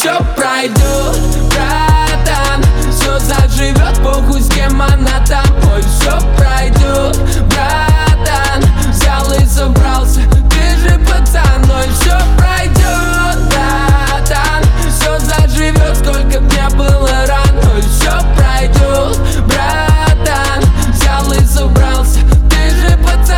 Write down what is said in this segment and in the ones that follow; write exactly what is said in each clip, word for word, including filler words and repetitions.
все пройдет, братан. Все заживет, похуй с кем она там. Ой, все пройдет, братан. Взял и собрался, ты же пацан. Ой, все пройдет, братан. Все заживет, сколько б не было ран. Ой, все пройдет, братан. Взял и собрался, ты же пацан.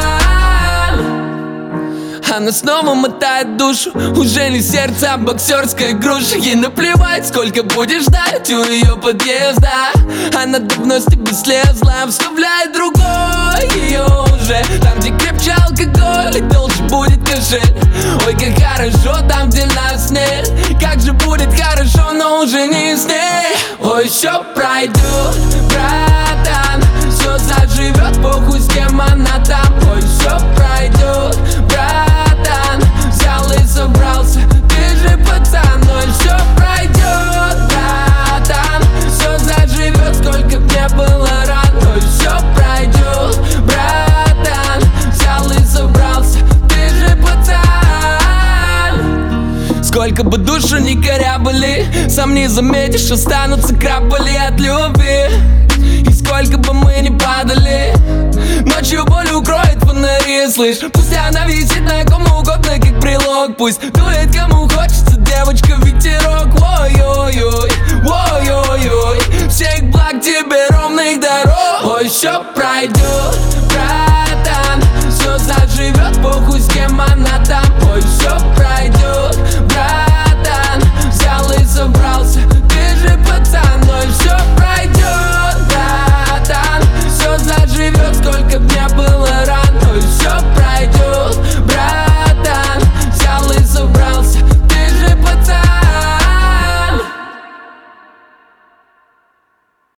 Она снова мотает душу, уже не сердце, а боксерская груша. Ей наплевать, сколько будешь ждать у ее подъезда. Она давно с тебя слезла, вставляет другой ее уже. Там, где крепче алкоголь и толще будет кошель. Ой, как хорошо там, где нас нет. Как же будет хорошо, но уже не с ней. Ой, все пройдет, братан. Все заживет, похуй с кем она там. Ой, все пройдет, братан. Взял и собрался, ты же пацан. Ой, все пройдет, братан. Все заживет, сколько б не было ран. Ой, все пройдет, братан. Взял и собрался, ты же пацан. Сколько бы душу ни корябали, сам не заметишь, останутся крапали от любви. И сколько бы мы ни падали, ночью боль укроет фонари, слышь. Пусть она висит на ком угодно, как прилог. Пусть дует кому хочется, девочка, ветерок. Ой-ой-ой, ой-ой-ой. Всех благ тебе, ровных дорог. Ой, все пройдет, братан. Все заживет, похуй с кем она там. Ой, все пройдет,